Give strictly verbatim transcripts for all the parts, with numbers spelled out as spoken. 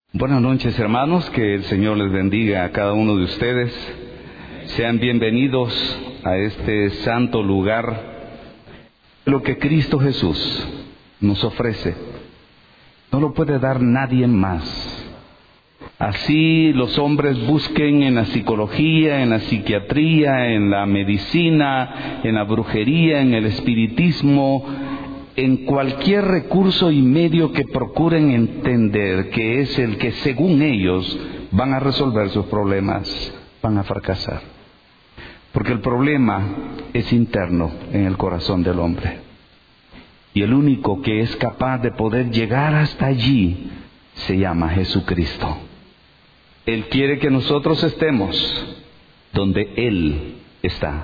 Buenas noches, hermanos, que el Señor les bendiga a cada uno de ustedes. Sean bienvenidos a este santo lugar, lo que Cristo Jesús nos ofrece. No lo puede dar nadie más. Así los hombres busquen en la psicología, en la psiquiatría, en la medicina, en la brujería, en el espiritismo, en cualquier recurso y medio que procuren entender que es el que según ellos van a resolver sus problemas, van a fracasar. Porque el problema es interno en el corazón del hombre. Y el único que es capaz de poder llegar hasta allí se llama Jesucristo. Él quiere que nosotros estemos donde Él está.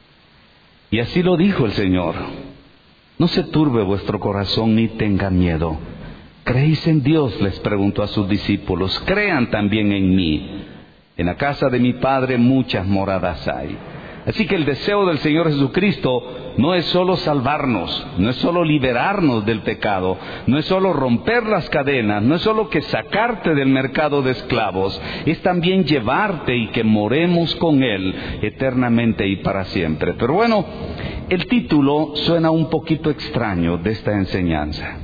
Y así lo dijo el Señor. No se turbe vuestro corazón ni tenga miedo. ¿Creéis en Dios?, les preguntó a sus discípulos. Crean también en mí. En la casa de mi Padre muchas moradas hay. Así que el deseo del Señor Jesucristo no es solo salvarnos, no es solo liberarnos del pecado, no es solo romper las cadenas, no es solo que sacarte del mercado de esclavos, es también llevarte y que moremos con Él eternamente y para siempre. Pero bueno, el título suena un poquito extraño de esta enseñanza.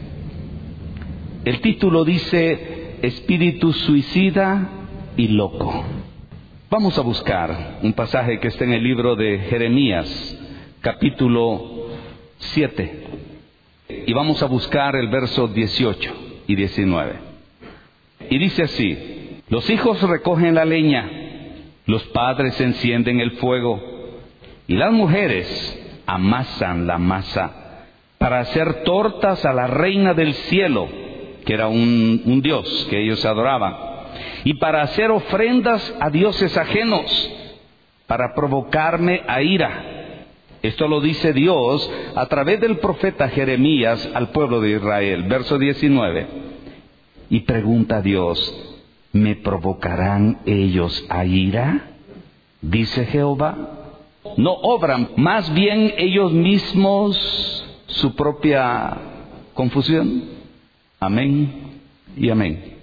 El título dice Espíritu suicida y loco. Vamos a buscar un pasaje que está en el libro de Jeremías, capítulo siete. Y vamos a buscar el verso dieciocho y diecinueve. Y dice así: los hijos recogen la leña, los padres encienden el fuego, y las mujeres amasan la masa para hacer tortas a la reina del cielo, que era un, un dios que ellos adoraban, y para hacer ofrendas a dioses ajenos, para provocarme a ira. Esto lo dice Dios a través del profeta Jeremías al pueblo de Israel. Verso diecinueve. Y pregunta Dios: ¿me provocarán ellos a ira?, dice Jehová. ¿No obran más bien ellos mismos su propia confusión? Amén y amén.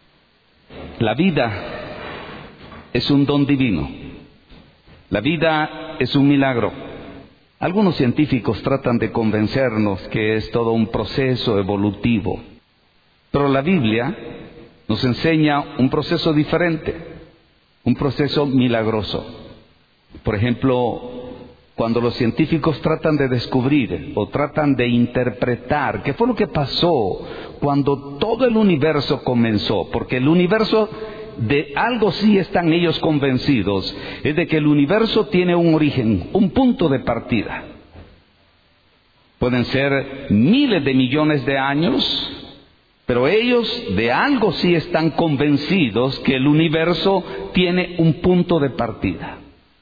La vida es un don divino. La vida es un milagro. Algunos científicos tratan de convencernos que es todo un proceso evolutivo, pero la Biblia nos enseña un proceso diferente, un proceso milagroso. Por ejemplo, cuando los científicos tratan de descubrir o tratan de interpretar qué fue lo que pasó cuando todo el universo comenzó, porque el universo, de algo sí están ellos convencidos, es de que el universo tiene un origen, un punto de partida. Pueden ser miles de millones de años, pero ellos de algo sí están convencidos, que el universo tiene un punto de partida.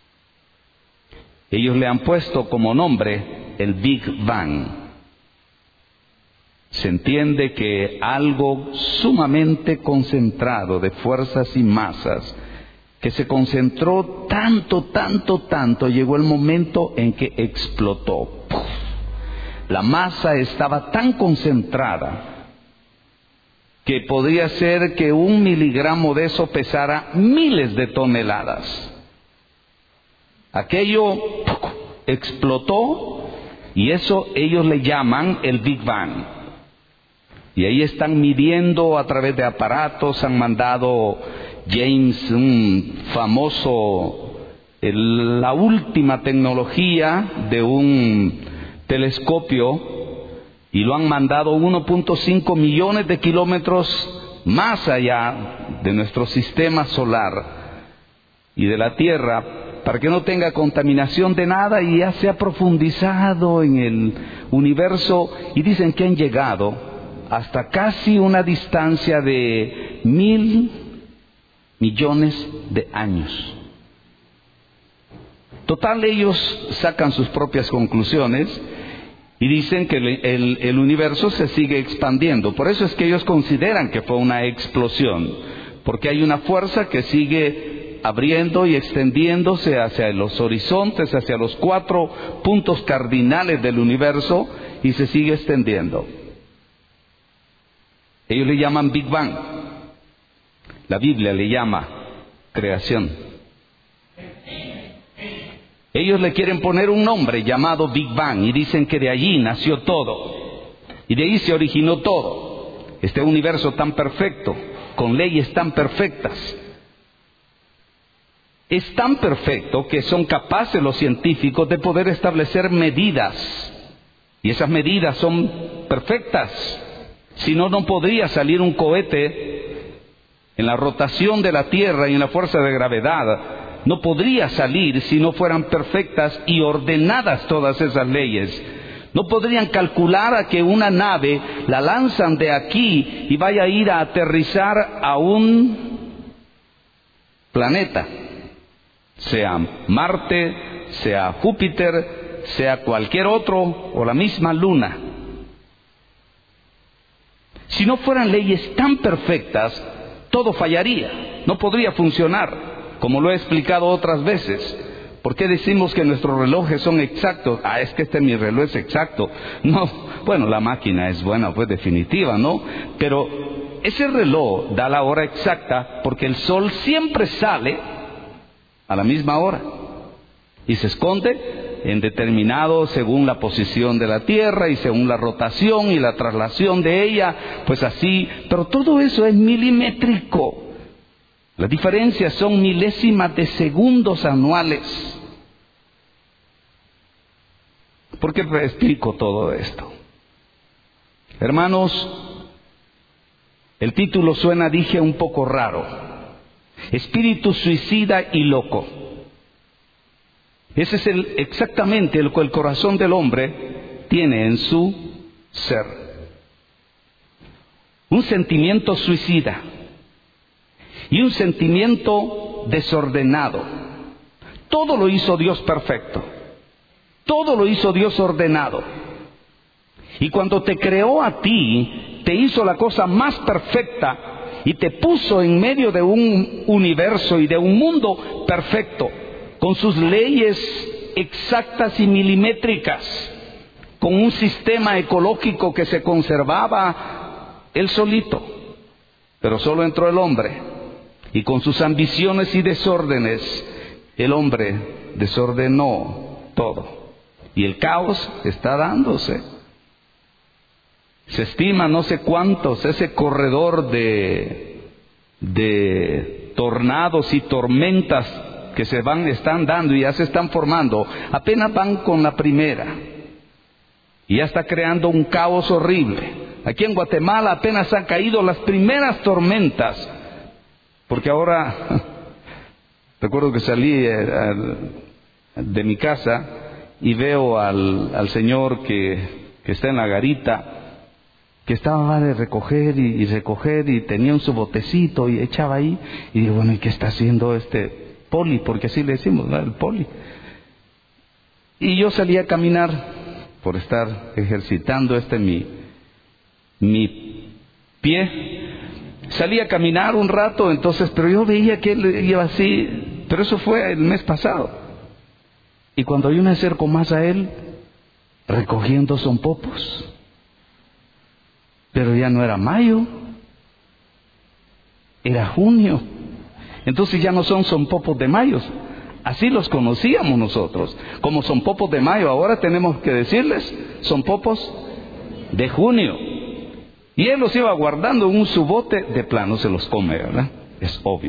Ellos le han puesto como nombre el Big Bang. Se entiende que algo sumamente concentrado de fuerzas y masas, que se concentró tanto, tanto, tanto, llegó el momento en que explotó. ¡Puf! La masa estaba tan concentrada que podría ser que un miligramo de eso pesara miles de toneladas. Aquello explotó y eso ellos le llaman el Big Bang. Y ahí están midiendo a través de aparatos. Han mandado James, un famoso, el, la última tecnología de un telescopio, y lo han mandado uno punto cinco millones de kilómetros más allá de nuestro sistema solar y de la Tierra, para que no tenga contaminación de nada, y ya se ha profundizado en el universo, y dicen que han llegado hasta casi una distancia de mil millones de años. Total, ellos sacan sus propias conclusiones y dicen que el, el, el universo se sigue expandiendo. Por eso es que ellos consideran que fue una explosión, porque hay una fuerza que sigue abriendo y extendiéndose hacia los horizontes, hacia los cuatro puntos cardinales del universo, y se sigue extendiendo. Ellos le llaman Big Bang. La Biblia le llama creación. Ellos le quieren poner un nombre llamado Big Bang y dicen que de allí nació todo. Y de ahí se originó todo. Este universo tan perfecto, con leyes tan perfectas. Es tan perfecto que son capaces los científicos de poder establecer medidas. Y esas medidas son perfectas. Si no, no podría salir un cohete en la rotación de la Tierra y en la fuerza de gravedad. No podría salir si no fueran perfectas y ordenadas todas esas leyes. No podrían calcular a que una nave la lanzan de aquí y vaya a ir a aterrizar a un planeta. Sea Marte, sea Júpiter, sea cualquier otro o la misma luna. Si no fueran leyes tan perfectas, todo fallaría, no podría funcionar, como lo he explicado otras veces. ¿Por qué decimos que nuestros relojes son exactos? Ah, es que este mi reloj es exacto. No, bueno, la máquina es buena, pues definitiva, ¿no? Pero ese reloj da la hora exacta porque el sol siempre sale a la misma hora y se esconde en determinado según la posición de la Tierra y según la rotación y la traslación de ella, pues así, pero todo eso es milimétrico. Las diferencias son milésimas de segundos anuales. ¿Por qué explico todo esto? Hermanos, el título suena, dije, un poco raro. Espíritu suicida y loco. Ese es el, exactamente lo que el corazón del hombre tiene en su ser. Un sentimiento suicida y un sentimiento desordenado. Todo lo hizo Dios perfecto. Todo lo hizo Dios ordenado. Y cuando te creó a ti, te hizo la cosa más perfecta y te puso en medio de un universo y de un mundo perfecto, con sus leyes exactas y milimétricas, con un sistema ecológico que se conservaba él solito. Pero solo entró el hombre, y con sus ambiciones y desórdenes, el hombre desordenó todo. Y el caos está dándose. Se estima no sé cuántos, ese corredor de, de tornados y tormentas que se van, están dando y ya se están formando, apenas van con la primera. Y ya está creando un caos horrible. Aquí en Guatemala apenas han caído las primeras tormentas. Porque ahora, recuerdo que salí de mi casa y veo al, al señor que, que está en la garita, que estaba de recoger y, y recoger y tenía su botecito y echaba ahí. Y digo, bueno, ¿y qué está haciendo este poli? Porque así le decimos, ¿no? El poli. Y yo salí a caminar por estar ejercitando este mi, mi pie. Salí a caminar un rato, entonces, pero yo veía que él iba así, pero eso fue el mes pasado. Y cuando yo me acerco más a él, recogiendo sonpopos. Pero ya no era mayo, era junio. Entonces ya no son sonpopos de mayo, así los conocíamos nosotros, como sonpopos de mayo. Ahora tenemos que decirles sonpopos de junio. Y él los iba guardando en un su bote, de plano se los come, ¿verdad? Es obvio.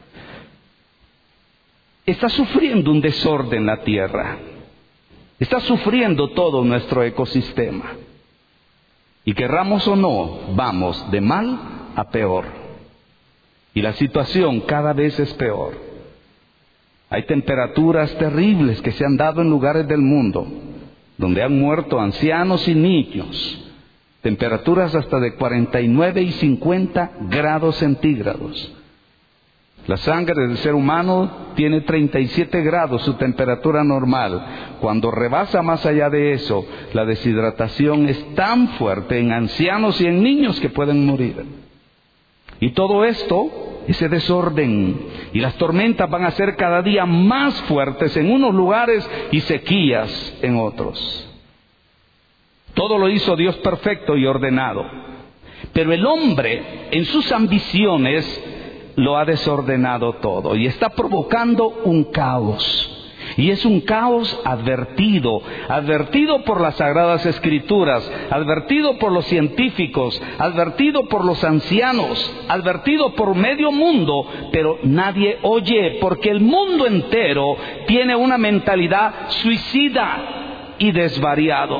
Está sufriendo un desorden la tierra. Está sufriendo todo nuestro ecosistema. Y querramos o no, vamos de mal a peor. Y la situación cada vez es peor. Hay temperaturas terribles que se han dado en lugares del mundo, donde han muerto ancianos y niños. Temperaturas hasta de cuarenta y nueve y cincuenta grados centígrados. La sangre del ser humano tiene treinta y siete grados, su temperatura normal. Cuando rebasa más allá de eso, la deshidratación es tan fuerte en ancianos y en niños que pueden morir. Y todo esto, ese desorden, y las tormentas van a ser cada día más fuertes en unos lugares y sequías en otros. Todo lo hizo Dios perfecto y ordenado. Pero el hombre, en sus ambiciones, lo ha desordenado todo y está provocando un caos. Y es un caos advertido, advertido por las Sagradas Escrituras, advertido por los científicos, advertido por los ancianos, advertido por medio mundo, pero nadie oye, porque el mundo entero tiene una mentalidad suicida y desvariado.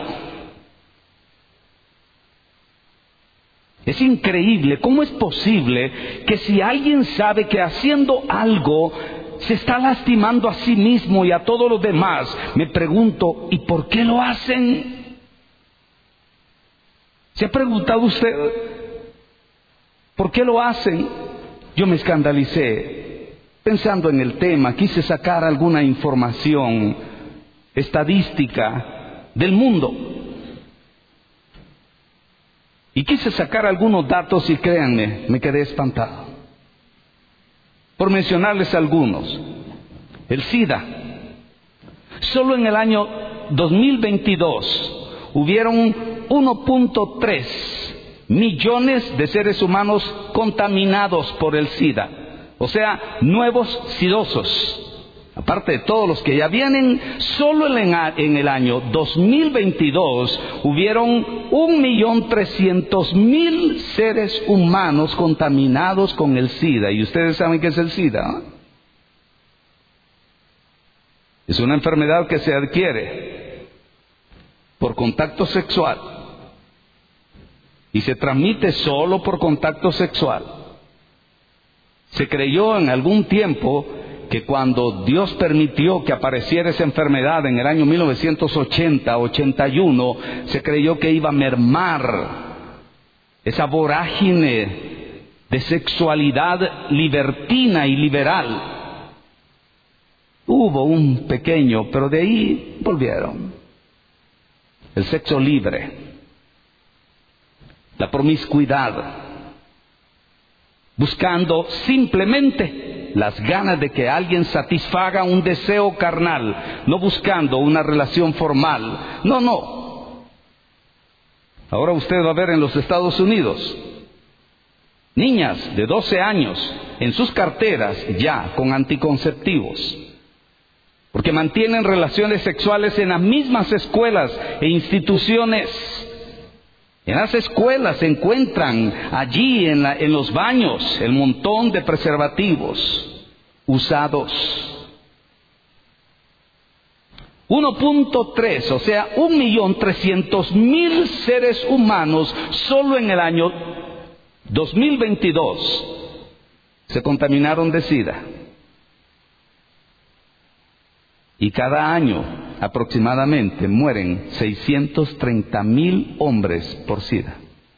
Es increíble, ¿cómo es posible que si alguien sabe que haciendo algo se está lastimando a sí mismo y a todos los demás? Me pregunto, ¿y por qué lo hacen? ¿Se ha preguntado usted por qué lo hacen? Yo me escandalicé pensando en el tema, quise sacar alguna información estadística del mundo y quise sacar algunos datos y créanme, me quedé espantado. Por mencionarles algunos, el SIDA, solo en el año dos mil veintidós hubieron uno punto tres millones de seres humanos contaminados por el SIDA, o sea, nuevos sidosos. Aparte de todos los que ya vienen, solo en el año dos mil veintidós hubieron un millón trescientos mil seres humanos contaminados con el SIDA. ¿Y ustedes saben qué es el SIDA? ¿Eh? Es una enfermedad que se adquiere por contacto sexual y se transmite solo por contacto sexual. Se creyó en algún tiempo que cuando Dios permitió que apareciera esa enfermedad en el año mil novecientos ochenta, ochenta y uno, se creyó que iba a mermar esa vorágine de sexualidad libertina y liberal. Hubo un pequeño, pero de ahí volvieron. El sexo libre, la promiscuidad, buscando simplemente las ganas de que alguien satisfaga un deseo carnal, no buscando una relación formal. No, no. Ahora usted va a ver en los Estados Unidos niñas de doce años en sus carteras ya con anticonceptivos, porque mantienen relaciones sexuales en las mismas escuelas e instituciones. En las escuelas se encuentran allí en, la, en los baños el montón de preservativos usados. uno punto tres, o sea, un millón trescientos mil seres humanos solo en el año dos mil veintidós se contaminaron de SIDA. Y cada año aproximadamente mueren seiscientos treinta mil hombres por SIDA.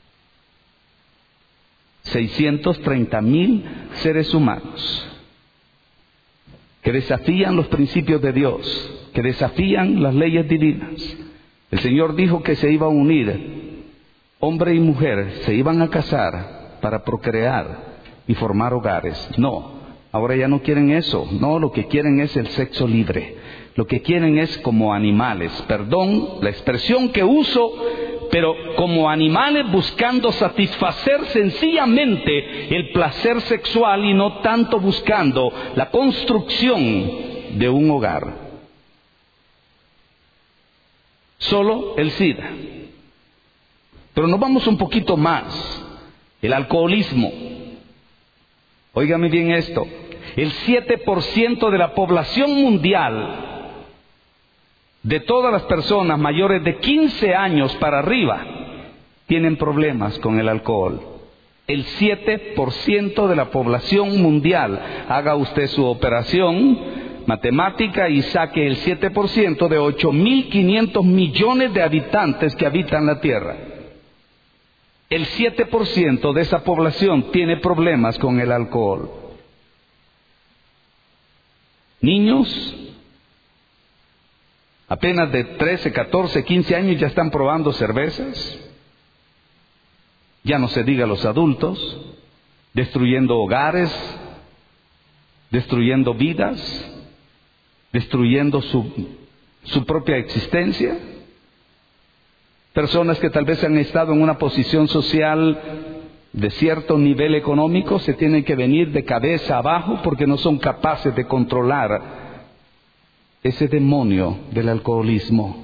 seiscientos treinta mil seres humanos que desafían los principios de Dios, que desafían las leyes divinas. El Señor dijo que se iba a unir, hombre y mujer, se iban a casar para procrear y formar hogares. No, ahora ya no quieren eso. No, lo que quieren es el sexo libre. Lo que quieren es como animales, perdón la expresión que uso, pero como animales buscando satisfacer sencillamente el placer sexual y no tanto buscando la construcción de un hogar. Solo el SIDA. Pero nos vamos un poquito más. El alcoholismo. Óigame bien esto. El siete por ciento de la población mundial, de todas las personas mayores de quince años para arriba, tienen problemas con el alcohol. El siete por ciento de la población mundial. Haga usted su operación matemática y saque el siete por ciento de ocho mil quinientos millones de habitantes que habitan la Tierra. El siete por ciento de esa población tiene problemas con el alcohol. Niños apenas de trece, catorce, quince años ya están probando cervezas. Ya no se diga los adultos, destruyendo hogares, destruyendo vidas, destruyendo su, su propia existencia. Personas que tal vez han estado en una posición social de cierto nivel económico se tienen que venir de cabeza abajo porque no son capaces de controlar ese demonio del alcoholismo.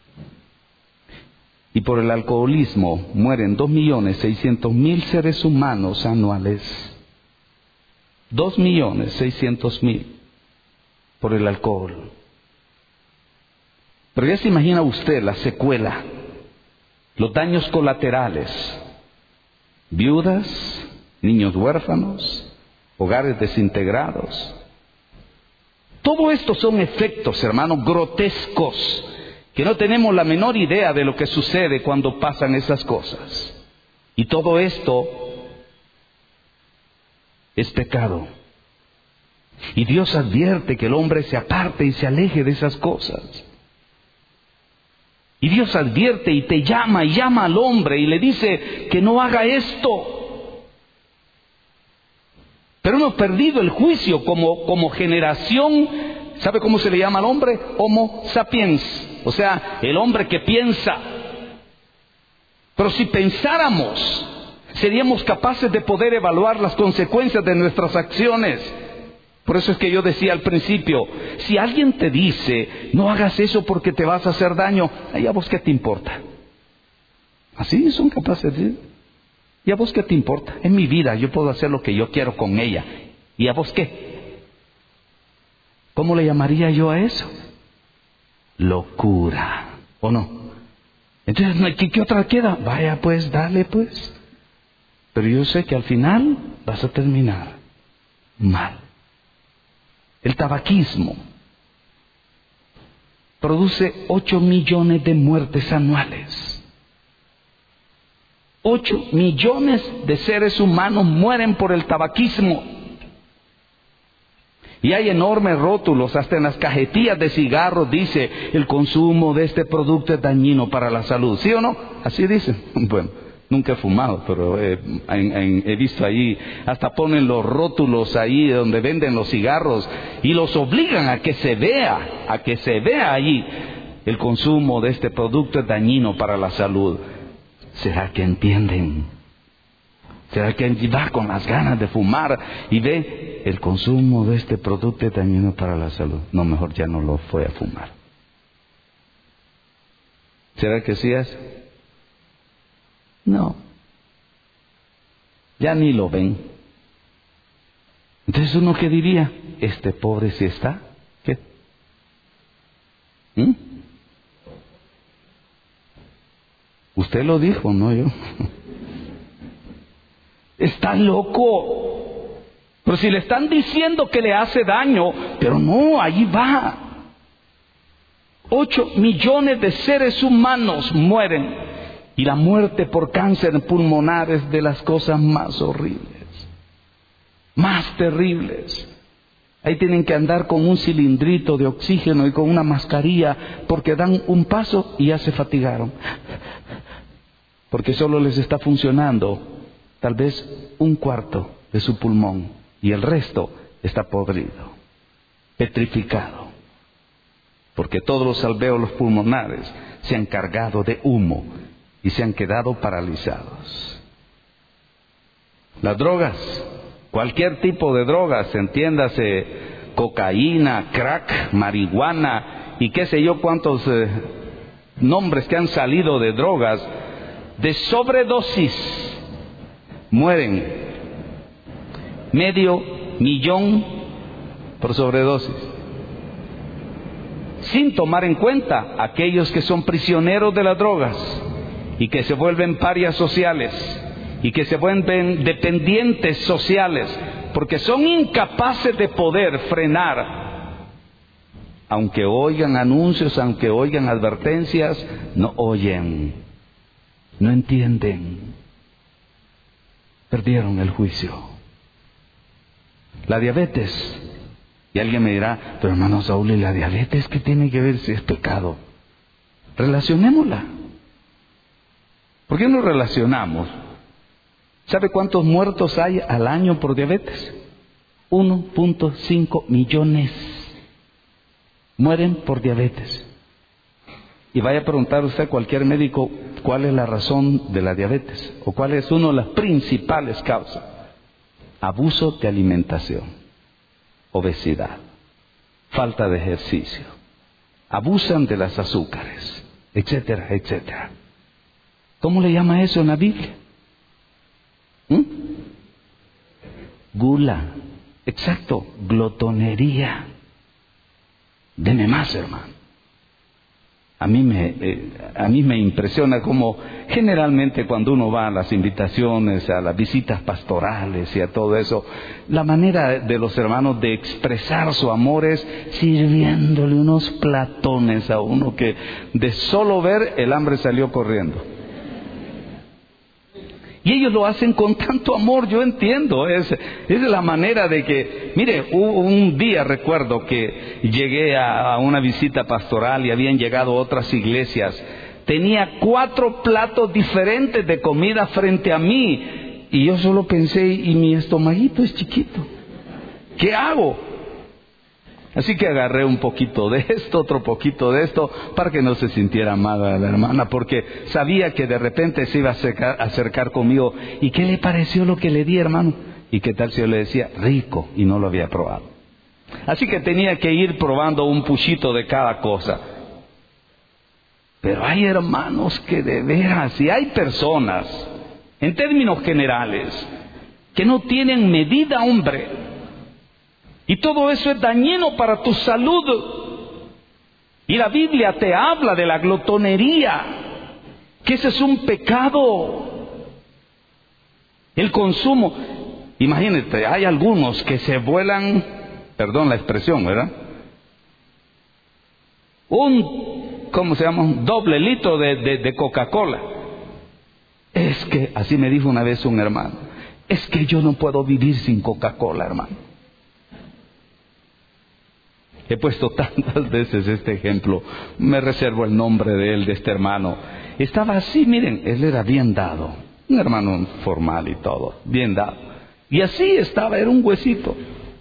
Y por el alcoholismo mueren dos millones seiscientos mil seres humanos anuales. Dos millones seiscientos mil por el alcohol. Pero ya se imagina usted la secuela, los daños colaterales. Viudas, niños huérfanos, hogares desintegrados. Todo esto son efectos, hermanos, grotescos, que no tenemos la menor idea de lo que sucede cuando pasan esas cosas. Y todo esto es pecado. Y Dios advierte que el hombre se aparte y se aleje de esas cosas. Y Dios advierte y te llama y llama al hombre y le dice que no haga esto. Pero hemos perdido el juicio como, como generación. ¿Sabe cómo se le llama al hombre? Homo sapiens. O sea, el hombre que piensa. Pero si pensáramos, seríamos capaces de poder evaluar las consecuencias de nuestras acciones. Por eso es que yo decía al principio, si alguien te dice, no hagas eso porque te vas a hacer daño, ¿y a vos qué te importa? Así son capaces de decir, ¿y a vos qué te importa? En mi vida yo puedo hacer lo que yo quiero con ella. ¿Y a vos qué? ¿Cómo le llamaría yo a eso? Locura, ¿o no? Entonces, ¿qué, qué otra queda? Vaya pues, dale pues. Pero yo sé que al final vas a terminar mal. El tabaquismo produce ocho millones de muertes anuales. Ocho millones de seres humanos mueren por el tabaquismo. Y hay enormes rótulos, hasta en las cajetillas de cigarros dice, el consumo de este producto es dañino para la salud. ¿Sí o no? Así dicen. Bueno, nunca he fumado, pero eh, en, en, he visto ahí, hasta ponen los rótulos ahí donde venden los cigarros y los obligan a que se vea, a que se vea allí, el consumo de este producto es dañino para la salud. ¿Será que entienden? ¿Será que va con las ganas de fumar y ve el consumo de este producto es dañino para la salud? No, mejor ya no lo fue a fumar. ¿Será que sí es? No. Ya ni lo ven. Entonces uno qué diría, este pobre sí está. ¿Qué? ¿Mm? Usted lo dijo, no yo. Está loco. Pero si le están diciendo que le hace daño, pero no, ahí va. Ocho millones de seres humanos mueren. Y la muerte por cáncer pulmonar es de las cosas más horribles, más terribles. Ahí tienen que andar con un cilindrito de oxígeno y con una mascarilla porque dan un paso y ya se fatigaron. Porque solo les está funcionando tal vez un cuarto de su pulmón y el resto está podrido, petrificado. Porque todos los alvéolos pulmonares se han cargado de humo y se han quedado paralizados. Las drogas, cualquier tipo de drogas, entiéndase, cocaína, crack, marihuana y qué sé yo cuántos eh, nombres que han salido de drogas, de sobredosis, mueren medio millón por sobredosis. Sin tomar en cuenta aquellos que son prisioneros de las drogas y que se vuelven parias sociales y que se vuelven dependientes sociales porque son incapaces de poder frenar. Aunque oigan anuncios, aunque oigan advertencias, no oyen, no entienden. Perdieron el juicio. La diabetes. Y alguien me dirá, pero hermano Saúl, ¿y la diabetes qué tiene que ver si es pecado? Relacionémosla. ¿Por qué no relacionamos? ¿Sabe cuántos muertos hay al año por diabetes? uno punto cinco millones mueren por diabetes. Y vaya a preguntar usted a cualquier médico cuál es la razón de la diabetes o cuál es una de las principales causas. Abuso de alimentación, obesidad, falta de ejercicio, abusan de las azúcares, etcétera, etcétera. ¿Cómo le llama eso en la Biblia? ¿Mm? Gula, exacto, glotonería. Deme más, hermano. A mí me, eh, a mí me impresiona cómo generalmente cuando uno va a las invitaciones, a las visitas pastorales y a todo eso, la manera de los hermanos de expresar su amor es sirviéndole unos platones a uno que de solo ver el hambre salió corriendo. Y ellos lo hacen con tanto amor, yo entiendo, es, es la manera de que, mire, un día recuerdo que llegué a, a una visita pastoral y habían llegado otras iglesias, tenía cuatro platos diferentes de comida frente a mí, y yo solo pensé, y mi estomaguito es chiquito, ¿qué hago? Así que agarré un poquito de esto, otro poquito de esto, para que no se sintiera mal a la hermana, porque sabía que de repente se iba a acercar, acercar conmigo. ¿Y qué le pareció lo que le di, hermano? ¿Y qué tal si yo le decía rico y no lo había probado? Así que tenía que ir probando un puchito de cada cosa. Pero hay hermanos que de veras, y hay personas, en términos generales, que no tienen medida, hombre. Y todo eso es dañino para tu salud. Y la Biblia te habla de la glotonería, que ese es un pecado. El consumo. Imagínate, hay algunos que se vuelan, perdón la expresión, ¿verdad? Un, ¿cómo se llama? Un doble litro de, de, de Coca-Cola. Es que, así me dijo una vez un hermano, es que yo no puedo vivir sin Coca-Cola, hermano. He puesto tantas veces este ejemplo, me reservo el nombre de él, de este hermano. Estaba así, miren, él era bien dado, un hermano formal y todo, bien dado. Y así estaba, era un huesito.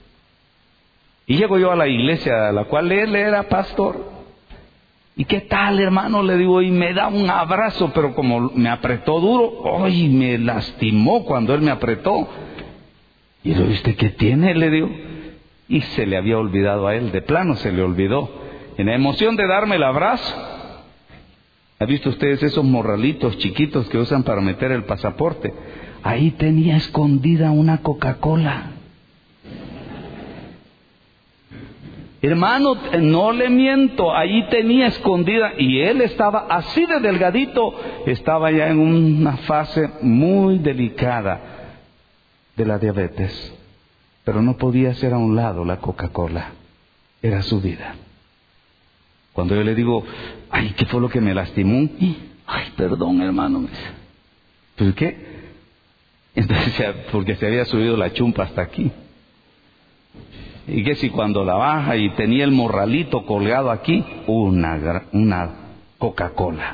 Y llego yo a la iglesia a la cual él era pastor. ¿Y qué tal, hermano? Le digo, y me da un abrazo, pero como me apretó duro, ¡ay! Me lastimó cuando él me apretó. Y le digo, ¿usted qué tiene? Le digo. Y se le había olvidado a él, de plano se le olvidó. En la emoción de darme el abrazo. ¿Han visto ustedes esos morralitos chiquitos que usan para meter el pasaporte? Ahí tenía escondida una Coca-Cola. Hermano, no le miento, ahí tenía escondida, y él estaba así de delgadito, estaba ya en una fase muy delicada de la diabetes. Pero no podía hacer a un lado la Coca-Cola. Era su vida. Cuando yo le digo, ay, ¿qué fue lo que me lastimó? Ay, perdón, hermano. ¿Pues qué? Entonces, porque se había subido la chumpa hasta aquí. Y que si cuando la baja y tenía el morralito colgado aquí, una, una Coca-Cola.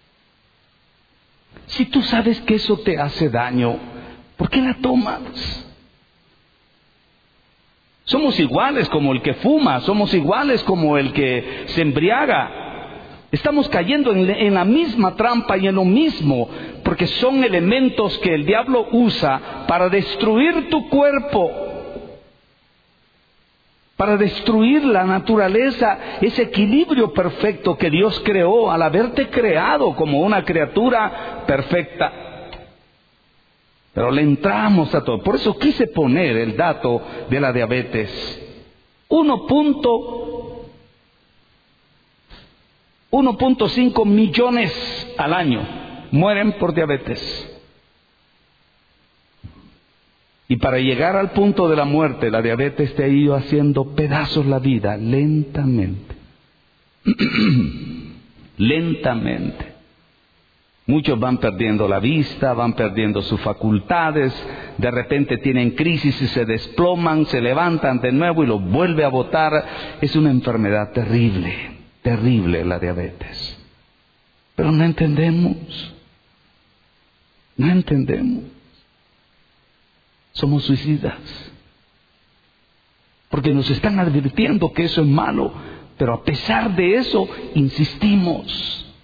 Si tú sabes que eso te hace daño, ¿por qué la tomas? Somos iguales como el que fuma, somos iguales como el que se embriaga. Estamos cayendo en, en la misma trampa y en lo mismo, porque son elementos que el diablo usa para destruir tu cuerpo, para destruir la naturaleza, ese equilibrio perfecto que Dios creó al haberte creado como una criatura perfecta. Pero le entramos a todo. Por eso quise poner el dato de la diabetes. uno punto cinco millones al año mueren por diabetes. Y para llegar al punto de la muerte, la diabetes te ha ido haciendo pedazos la vida lentamente. Lentamente. Muchos van perdiendo la vista, van perdiendo sus facultades, de repente tienen crisis y se desploman, se levantan de nuevo y los vuelve a botar. Es una enfermedad terrible, terrible la diabetes. Pero no entendemos, no entendemos. Somos suicidas, porque nos están advirtiendo que eso es malo, pero a pesar de eso insistimos.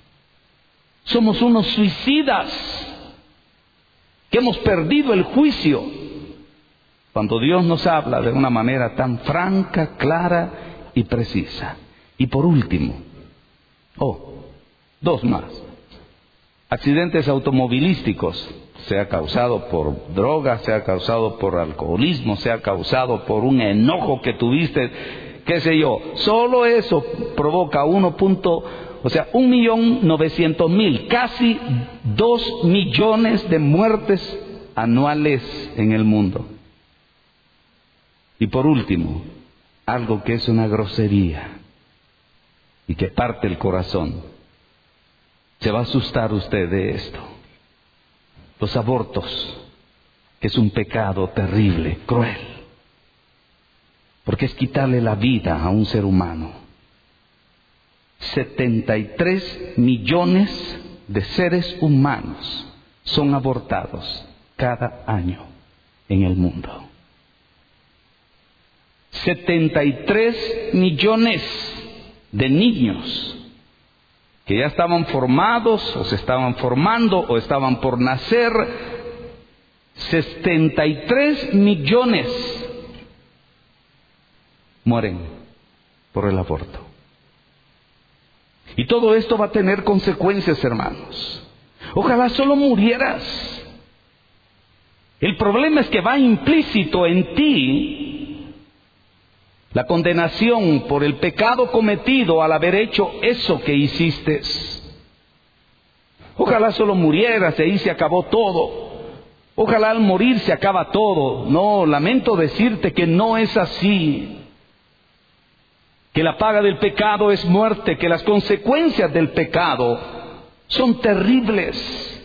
Somos unos suicidas que hemos perdido el juicio. Cuando Dios nos habla de una manera tan franca, clara y precisa. Y por último, oh, dos más. Accidentes automovilísticos, sea causado por drogas, sea causado por alcoholismo, sea causado por un enojo que tuviste, qué sé yo. Solo eso provoca uno punto, o sea, un millón novecientos mil, casi dos millones de muertes anuales en el mundo. Y por último, algo que es una grosería y que parte el corazón. Se va a asustar usted de esto. Los abortos, que es un pecado terrible, cruel, porque es quitarle la vida a un ser humano. setenta y tres millones de seres humanos son abortados cada año en el mundo. setenta y tres millones de niños que ya estaban formados, o se estaban formando, o estaban por nacer. setenta y tres millones mueren por el aborto. Y todo esto va a tener consecuencias, hermanos. Ojalá solo murieras. El problema es que va implícito en ti la condenación por el pecado cometido al haber hecho eso que hiciste. Ojalá solo murieras y ahí se acabó todo. Ojalá al morir se acaba todo. No, lamento decirte que no es así. Que la paga del pecado es muerte, que las consecuencias del pecado son terribles.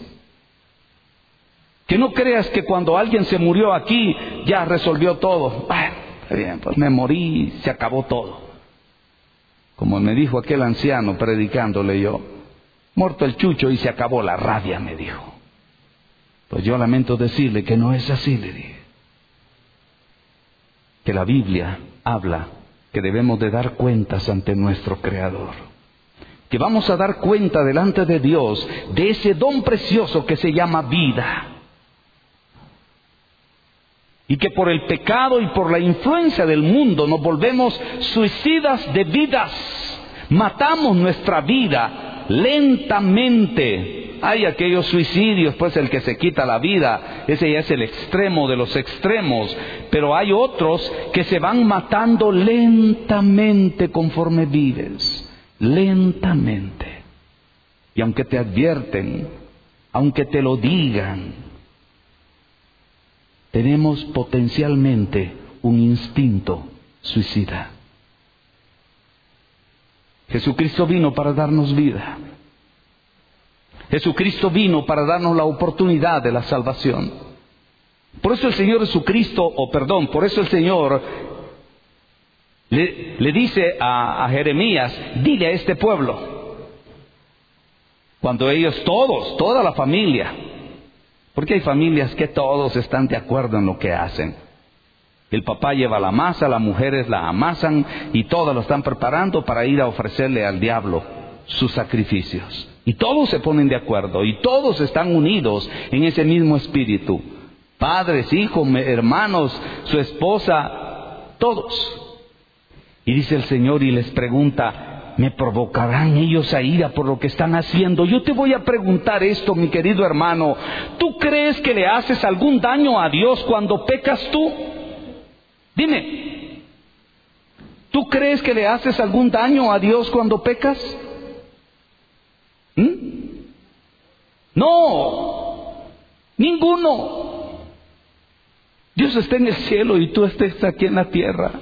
Que no creas que cuando alguien se murió aquí ya resolvió todo. Bueno, está bien, pues me morí, se acabó todo. Como me dijo aquel anciano predicándole yo, muerto el chucho y se acabó la rabia, me dijo. Pues yo lamento decirle que no es así, le dije. Que la Biblia habla que debemos de dar cuentas ante nuestro Creador. Que vamos a dar cuenta delante de Dios de ese don precioso que se llama vida. Y que por el pecado y por la influencia del mundo nos volvemos suicidas de vidas. Matamos nuestra vida lentamente. Hay aquellos suicidios, pues el que se quita la vida, ese ya es el extremo de los extremos. Pero hay otros que se van matando lentamente conforme vives. Lentamente. Y aunque te advierten, aunque te lo digan, tenemos potencialmente un instinto suicida. Jesucristo vino para darnos vida. Jesucristo vino para darnos la oportunidad de la salvación. Por eso el Señor Jesucristo, o perdón, por eso el Señor le, le dice a, a Jeremías, dile a este pueblo, cuando ellos todos, toda la familia, porque hay familias que todos están de acuerdo en lo que hacen. El papá lleva la masa, las mujeres la amasan y todos lo están preparando para ir a ofrecerle al diablo sus sacrificios. Y todos se ponen de acuerdo y todos están unidos en ese mismo espíritu. Padres, hijos, hermanos, su esposa, todos. Y dice el Señor y les pregunta, ¿me provocarán ellos a ira por lo que están haciendo? Yo te voy a preguntar esto, mi querido hermano. ¿Tú crees que le haces algún daño a Dios cuando pecas tú? Dime, ¿tú crees que le haces algún daño a Dios cuando pecas? ¿Mm? No, ninguno. Dios está en el cielo y tú estés aquí en la tierra.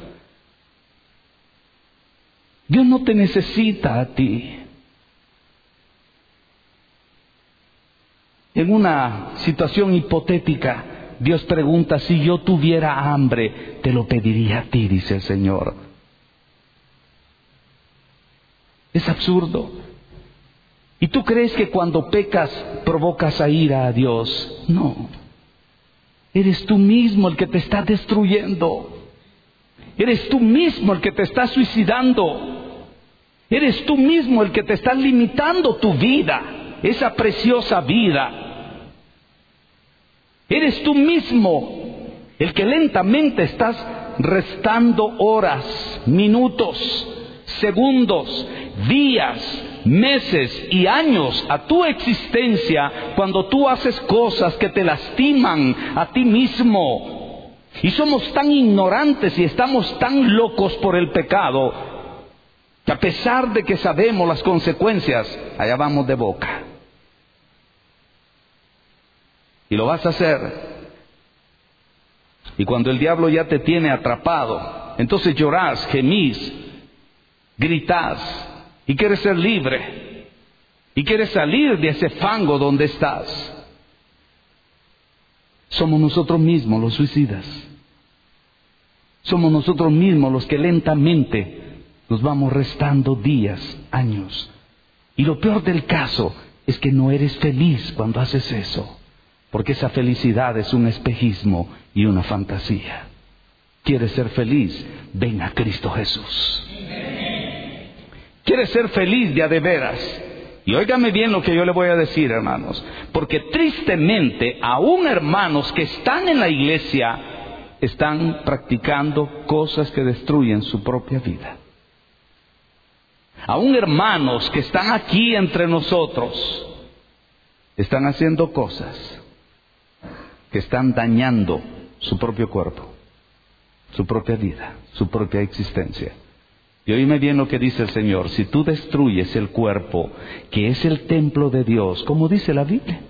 Dios no te necesita a ti. En una situación hipotética, Dios pregunta, si yo tuviera hambre, te lo pediría a ti, dice el Señor. Es absurdo. ¿Y tú crees que cuando pecas provocas a ira a Dios? No. Eres tú mismo el que te está destruyendo. Eres tú mismo el que te está suicidando. Eres tú mismo el que te está limitando tu vida. esa preciosa vida. Eres tú mismo el que lentamente estás restando horas, minutos, segundos, días, meses y años a tu existencia cuando tú haces cosas que te lastiman a ti mismo. Y somos tan ignorantes y estamos tan locos por el pecado que a pesar de que sabemos las consecuencias, allá vamos de boca. Y lo vas a hacer. Y cuando el diablo ya te tiene atrapado, entonces llorás, gemís, gritás y quieres ser libre. Y quieres salir de ese fango donde estás. Somos nosotros mismos los suicidas. Somos nosotros mismos los que lentamente nos vamos restando días, años. Y lo peor del caso es que no eres feliz cuando haces eso. Porque esa felicidad es un espejismo y una fantasía. ¿Quieres ser feliz? Ven a Cristo Jesús. ¿Quieres ser feliz de a de veras? Y óigame bien lo que yo le voy a decir, hermanos. Porque tristemente, aún hermanos que están en la iglesia, están practicando cosas que destruyen su propia vida. Aún hermanos que están aquí entre nosotros, están haciendo cosas que están dañando su propio cuerpo, su propia vida, su propia existencia. Y oíme bien lo que dice el Señor: si tú destruyes el cuerpo, que es el templo de Dios, como dice la Biblia,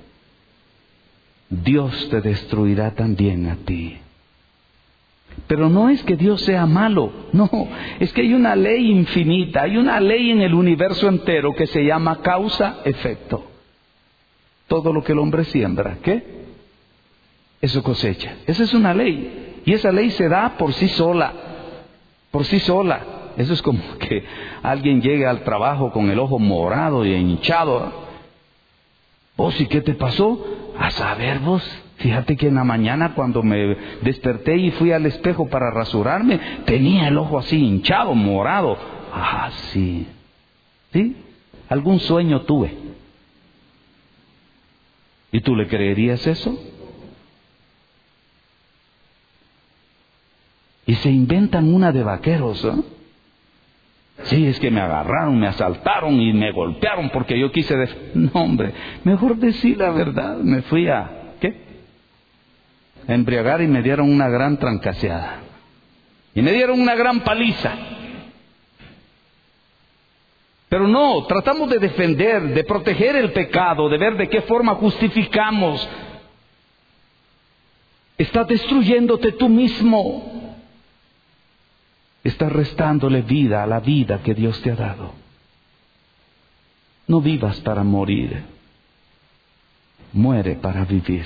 Dios te destruirá también a ti. Pero no es que Dios sea malo, no, es que hay una ley infinita, hay una ley en el universo entero que se llama causa-efecto. Todo lo que el hombre siembra, ¿qué? Eso cosecha. Esa es una ley. Y esa ley se da por sí sola. Por sí sola. Eso es como que alguien llegue al trabajo con el ojo morado y hinchado. ¿Vos y qué te pasó? A saber vos. Fíjate que en la mañana cuando me desperté y fui al espejo para rasurarme, tenía el ojo así hinchado, morado. Ah, sí. ¿Sí? Algún sueño tuve. ¿Y tú le creerías eso? Y se inventan una de vaqueros, ¿eh? Sí, es que me agarraron, me asaltaron y me golpearon porque yo quise... Def- no, hombre, mejor decir la verdad. Me fui a... ¿qué? A embriagar y me dieron una gran trancaseada. Y me dieron una gran paliza. Pero no, tratamos de defender, de proteger el pecado, de ver de qué forma justificamos. Estás destruyéndote tú mismo. Estás restándole vida a la vida que Dios te ha dado. No vivas para morir. Muere para vivir.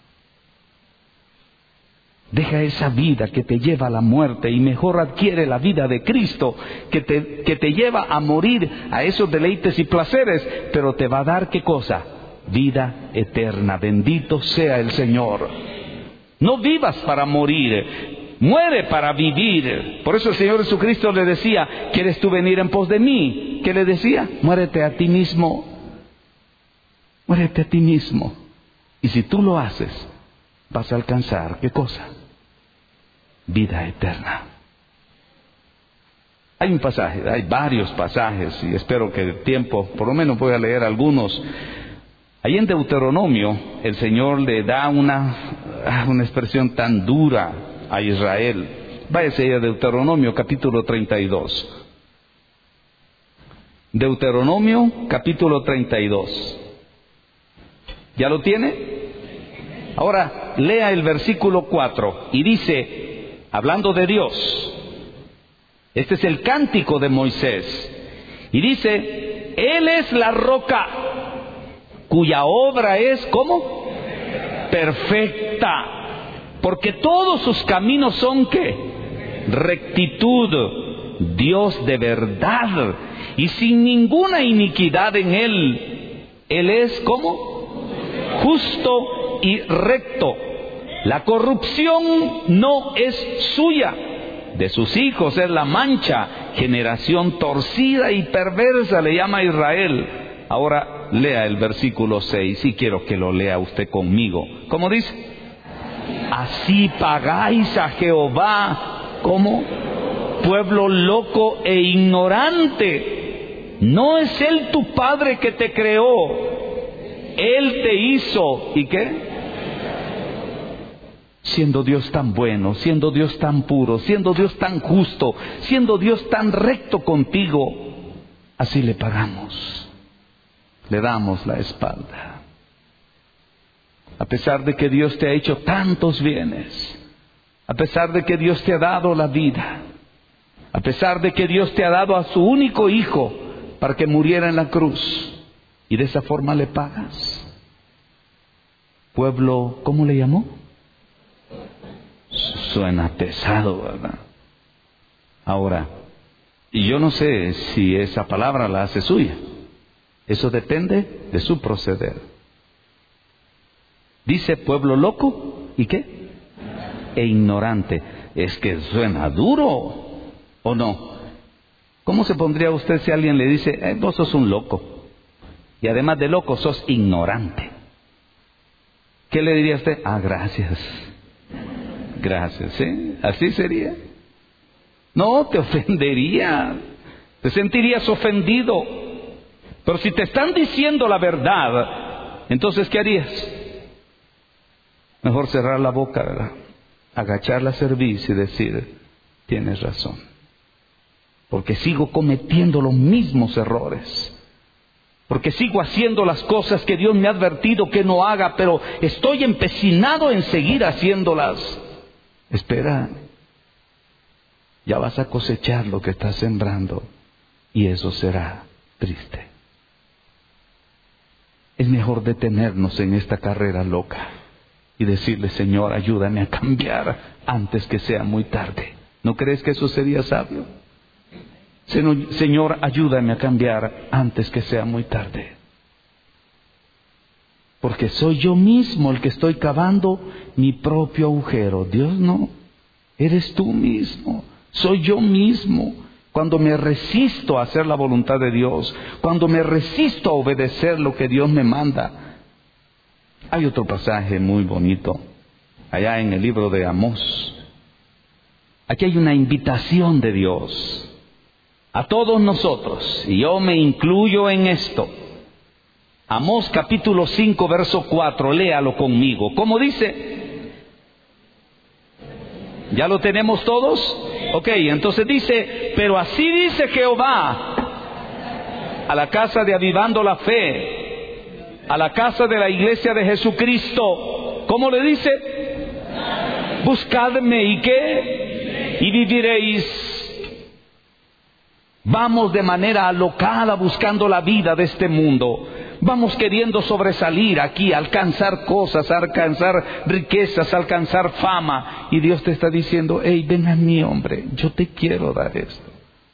Deja esa vida que te lleva a la muerte y mejor adquiere la vida de Cristo que te, que te lleva a morir a esos deleites y placeres, pero te va a dar ¿qué cosa? Vida eterna. Bendito sea el Señor. No vivas para morir. Muere para vivir. Por eso el Señor Jesucristo le decía: ¿quieres tú venir en pos de mí? ¿Qué le decía? Muérete a ti mismo. Muérete a ti mismo. Y si tú lo haces, vas a alcanzar ¿qué cosa? Vida eterna. Hay un pasaje, hay varios pasajes, y espero que el tiempo, por lo menos voy a leer algunos. Ahí en Deuteronomio, el Señor le da una, una expresión tan dura a Israel. Váyase a Deuteronomio capítulo treinta y dos. Deuteronomio capítulo treinta y dos. ¿Ya lo tiene? Ahora lea el versículo cuatro y dice, hablando de Dios, este es el cántico de Moisés, y dice: Él es la roca cuya obra es ¿cómo? Perfecta. Porque todos sus caminos son ¿qué? Rectitud. Dios de verdad y sin ninguna iniquidad en él. Él es ¿cómo? Justo y recto. La corrupción no es suya. De sus hijos es la mancha. Generación torcida y perversa le llama Israel. Ahora lea el versículo seis y quiero que lo lea usted conmigo. ¿Cómo dice? Así pagáis a Jehová como pueblo loco e ignorante. ¿No es Él tu Padre que te creó? Él te hizo. ¿Y qué? Siendo Dios tan bueno, siendo Dios tan puro, siendo Dios tan justo, siendo Dios tan recto contigo, así le pagamos. Le damos la espalda. A pesar de que Dios te ha hecho tantos bienes, a pesar de que Dios te ha dado la vida, a pesar de que Dios te ha dado a su único hijo para que muriera en la cruz, y de esa forma le pagas. Pueblo, ¿cómo le llamó? Suena pesado, ¿verdad? Ahora, y yo no sé si esa palabra la hace suya. Eso depende de su proceder. Dice pueblo loco, ¿y qué? E ignorante. Es que suena duro, ¿o no? ¿Cómo se pondría usted si alguien le dice, eh, vos sos un loco? Y además de loco, sos ignorante. ¿Qué le diría usted? Ah, gracias. Gracias, ¿sí? Así sería. No, te ofendería. Te sentirías ofendido. Pero si te están diciendo la verdad, entonces, ¿qué harías? Mejor cerrar la boca, ¿verdad? Agachar la cerviz y decir, tienes razón. Porque sigo cometiendo los mismos errores. Porque sigo haciendo las cosas que Dios me ha advertido que no haga, pero estoy empecinado en seguir haciéndolas. Espera, ya vas a cosechar lo que estás sembrando y eso será triste. Es mejor detenernos en esta carrera loca y decirle, Señor, ayúdame a cambiar antes que sea muy tarde. ¿No crees que eso sería sabio? Señor, ayúdame a cambiar antes que sea muy tarde. Porque soy yo mismo el que estoy cavando mi propio agujero. Dios no, eres tú mismo, soy yo mismo. Cuando me resisto a hacer la voluntad de Dios, cuando me resisto a obedecer lo que Dios me manda. Hay otro pasaje muy bonito, allá en el libro de Amós. Aquí hay una invitación de Dios a todos nosotros, y yo me incluyo en esto. Amós capítulo cinco, verso cuatro, léalo conmigo. ¿Cómo dice? ¿Ya lo tenemos todos? Ok, entonces dice, pero así dice Jehová a la casa de Avivando la Fe, a la casa de la iglesia de Jesucristo. ¿Cómo le dice? Buscadme, ¿y qué? Y viviréis. Vamos de manera alocada buscando la vida de este mundo. Vamos queriendo sobresalir aquí, alcanzar cosas, alcanzar riquezas, alcanzar fama. Y Dios te está diciendo, hey, ven a mí, hombre, yo te quiero dar esto.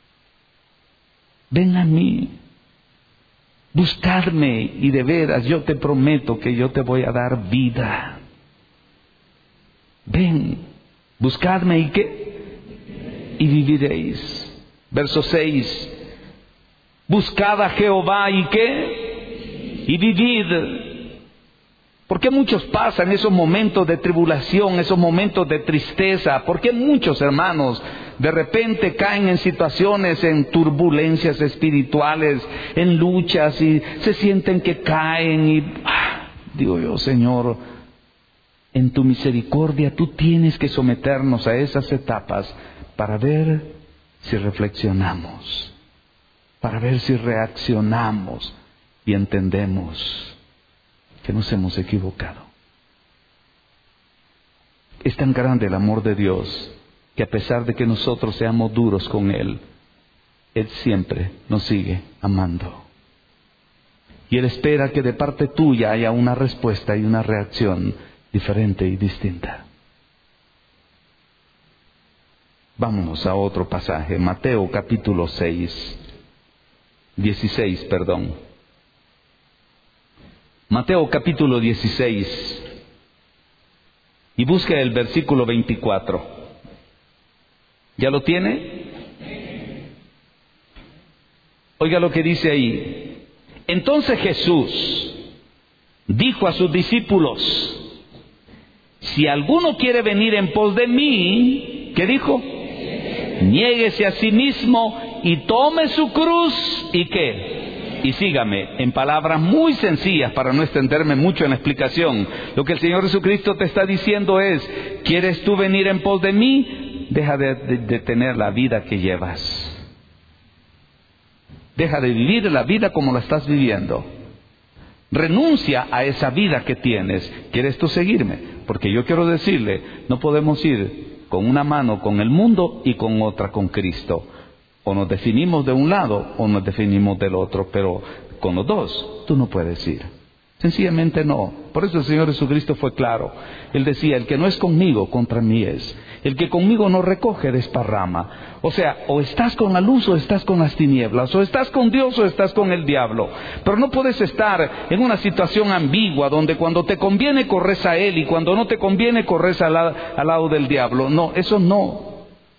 Ven a mí. Buscarme y de veras yo te prometo que yo te voy a dar vida. Ven, buscadme y qué? Y viviréis. Verso seis. Buscad a Jehová y qué? Y vivid. ¿Por qué muchos pasan esos momentos de tribulación, esos momentos de tristeza? ¿Por qué muchos hermanos de repente caen en situaciones, en turbulencias espirituales, en luchas y se sienten que caen? Y ah, digo yo, Señor, en tu misericordia tú tienes que someternos a esas etapas para ver si reflexionamos, para ver si reaccionamos y entendemos que nos hemos equivocado. Es tan grande el amor de Dios que a pesar de que nosotros seamos duros con Él, Él siempre nos sigue amando. Y Él espera que de parte tuya haya una respuesta y una reacción diferente y distinta. Vámonos a otro pasaje, Mateo capítulo seis, dieciséis, perdón. Mateo capítulo dieciséis, y busca el versículo veinticuatro. ¿Ya lo tiene? Oiga lo que dice ahí. Entonces Jesús dijo a sus discípulos: si alguno quiere venir en pos de mí, ¿qué dijo? Niéguese a sí mismo y tome su cruz, ¿y qué? Y sígame. En palabras muy sencillas, para no extenderme mucho en la explicación, lo que el Señor Jesucristo te está diciendo es: ¿quieres tú venir en pos de mí? Deja de, de, de tener la vida que llevas. Deja de vivir la vida como la estás viviendo. Renuncia a esa vida que tienes. ¿Quieres tú seguirme? Porque yo quiero decirle, no podemos ir con una mano con el mundo y con otra con Cristo. O nos definimos de un lado o nos definimos del otro, pero con los dos tú no puedes ir. Sencillamente no. Por eso el Señor Jesucristo fue claro. Él decía: el que no es conmigo, contra mí es. El que conmigo no recoge, desparrama. O sea, o estás con la luz o estás con las tinieblas, o estás con Dios o estás con el diablo. Pero no puedes estar en una situación ambigua donde cuando te conviene corres a Él y cuando no te conviene corres al, al lado del diablo. No, eso no.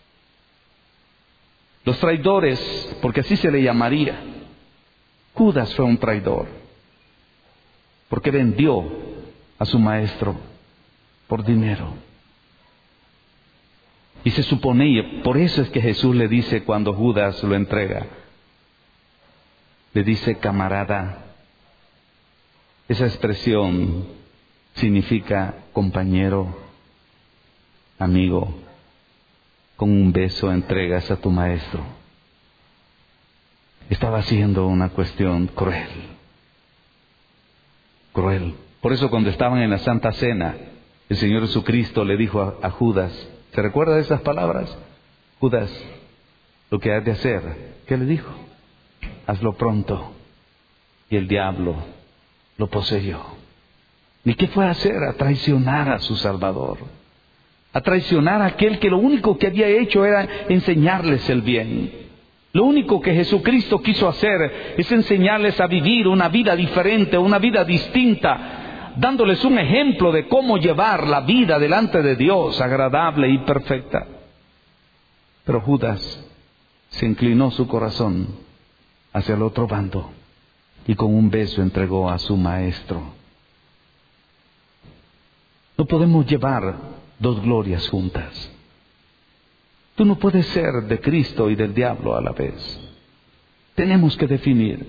Los traidores, porque así se le llamaría. Judas fue un traidor, porque vendió a su maestro por dinero. Y se supone, por eso es que Jesús le dice cuando Judas lo entrega, le dice camarada. Esa expresión significa compañero, amigo. Con un beso entregas a tu maestro. Estaba haciendo una cuestión cruel. Cruel. Por eso cuando estaban en la Santa Cena, el Señor Jesucristo le dijo a, a Judas, ¿se recuerda de esas palabras? Judas, lo que has de hacer, ¿qué le dijo? Hazlo pronto. Y el diablo lo poseyó. ¿Y qué fue a hacer? A traicionar a su Salvador. A traicionar a aquel que lo único que había hecho era enseñarles el bien. Lo único que Jesucristo quiso hacer es enseñarles a vivir una vida diferente, una vida distinta, dándoles un ejemplo de cómo llevar la vida delante de Dios, agradable y perfecta. Pero Judas se inclinó su corazón hacia el otro bando y con un beso entregó a su maestro. No podemos llevar dos glorias juntas. Tú no puedes ser de Cristo y del diablo a la vez. Tenemos que definir.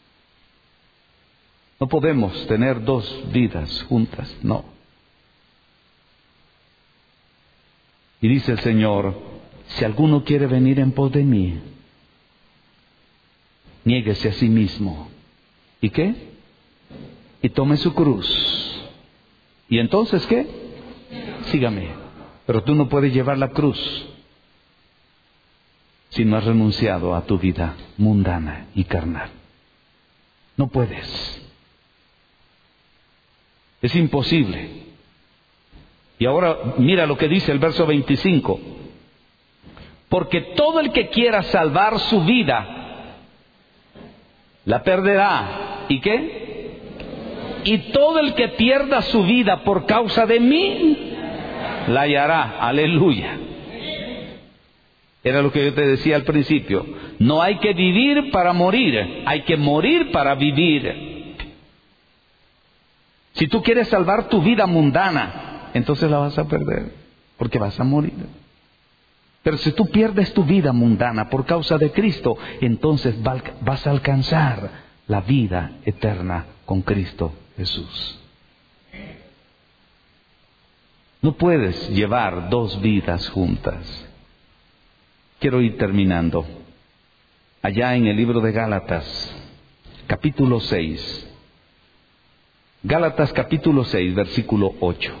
No podemos tener dos vidas juntas, no. Y dice el Señor: si alguno quiere venir en pos de mí, niéguese a sí mismo. ¿Y qué? Y tome su cruz. ¿Y entonces qué? Sígame. Pero tú no puedes llevar la cruz si no has renunciado a tu vida mundana y carnal. No puedes. Es imposible. Y ahora mira lo que dice el verso veinticinco. Porque todo el que quiera salvar su vida, la perderá. ¿Y qué? Y todo el que pierda su vida por causa de mí, la hallará. Aleluya. Era lo que yo te decía al principio. No hay que vivir para morir, hay que morir para vivir. Si tú quieres salvar tu vida mundana, entonces la vas a perder, porque vas a morir. Pero si tú pierdes tu vida mundana por causa de Cristo, entonces vas a alcanzar la vida eterna con Cristo Jesús. No puedes llevar dos vidas juntas. Quiero ir terminando. Allá en el libro de Gálatas, capítulo seis. Gálatas capítulo seis, versículo ocho.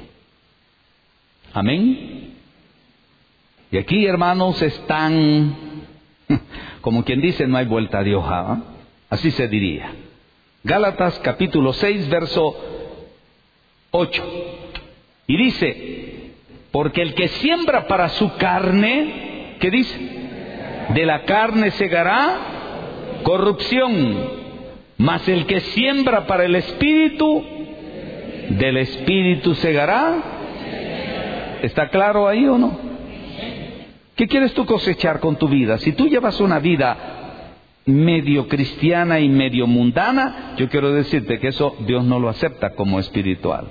Amén. Y aquí, hermanos, están, como quien dice, no hay vuelta de hoja, ¿eh? Así se diría. Gálatas capítulo seis, verso ocho. Y dice: porque el que siembra para su carne, ¿qué dice? De la carne segará corrupción, mas el que siembra para el Espíritu, del Espíritu segará. ¿Está claro ahí o no? ¿Qué quieres tú cosechar con tu vida? Si tú llevas una vida medio cristiana y medio mundana, yo quiero decirte que eso Dios no lo acepta como espiritual.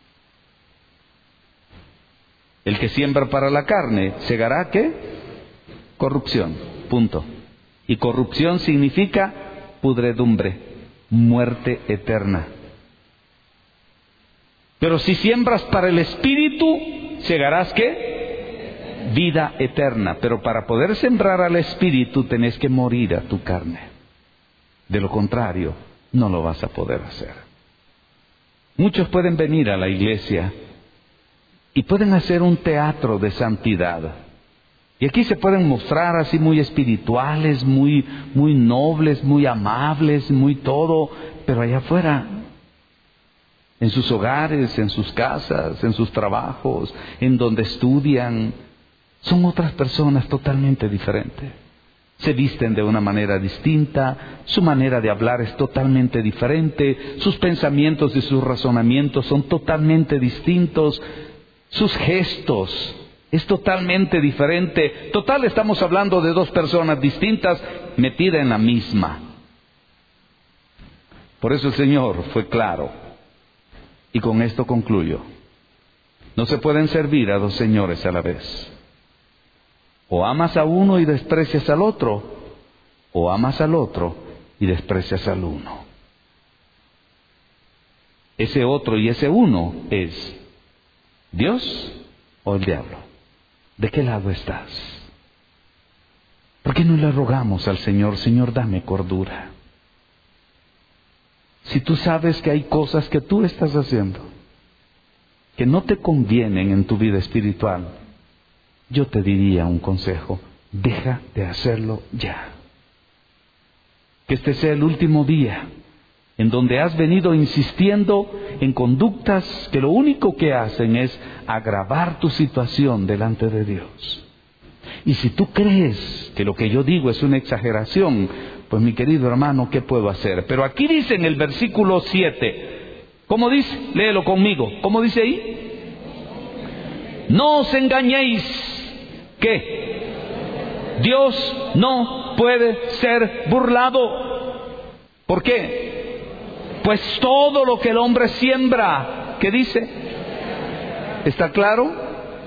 El que siembra para la carne, ¿segará qué? Corrupción, punto. Y corrupción significa pudredumbre, muerte eterna. Pero si siembras para el Espíritu, segarás ¿qué? Vida eterna. Pero para poder sembrar al Espíritu tenés que morir a tu carne. De lo contrario, no lo vas a poder hacer. Muchos pueden venir a la iglesia y pueden hacer un teatro de santidad. Y aquí se pueden mostrar así muy espirituales, muy, muy nobles, muy amables, muy todo. Pero allá afuera, en sus hogares, en sus casas, en sus trabajos, en donde estudian, son otras personas totalmente diferentes. Se visten de una manera distinta, su manera de hablar es totalmente diferente, sus pensamientos y sus razonamientos son totalmente distintos, sus gestos es totalmente diferente. Total, estamos hablando de dos personas distintas metidas en la misma. Por eso el Señor fue claro. Y con esto concluyo. No se pueden servir a dos señores a la vez. O amas a uno y desprecias al otro, o amas al otro y desprecias al uno. Ese otro y ese uno es Dios o el diablo. ¿De qué lado estás? ¿Por qué no le rogamos al Señor, Señor, dame cordura? Si tú sabes que hay cosas que tú estás haciendo que no te convienen en tu vida espiritual, yo te diría un consejo: deja de hacerlo ya. Que este sea el último día en donde has venido insistiendo en conductas que lo único que hacen es agravar tu situación delante de Dios. Y si tú crees que lo que yo digo es una exageración, pues mi querido hermano, ¿qué puedo hacer? Pero aquí dice en el versículo siete, ¿cómo dice? Léelo conmigo. ¿Cómo dice ahí? No os engañéis. ¿Qué? Dios no puede ser burlado. ¿Por qué? Pues todo lo que el hombre siembra, ¿qué dice? ¿Está claro?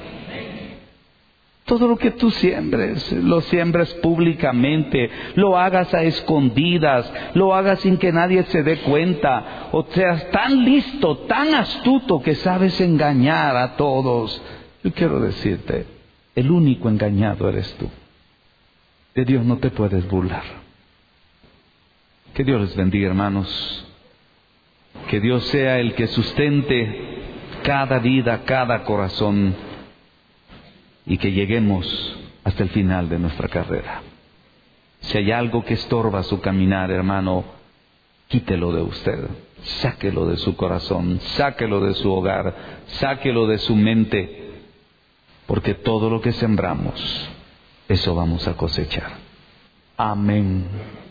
Todo lo que tú siembres, lo siembres públicamente, lo hagas a escondidas, lo hagas sin que nadie se dé cuenta, o seas tan listo, tan astuto que sabes engañar a todos. Yo quiero decirte, el único engañado eres tú. De Dios no te puedes burlar. Que Dios les bendiga, hermanos. Que Dios sea el que sustente cada vida, cada corazón, y que lleguemos hasta el final de nuestra carrera. Si hay algo que estorba su caminar, hermano, quítelo de usted, sáquelo de su corazón, sáquelo de su hogar, sáquelo de su mente, porque todo lo que sembramos, eso vamos a cosechar. Amén.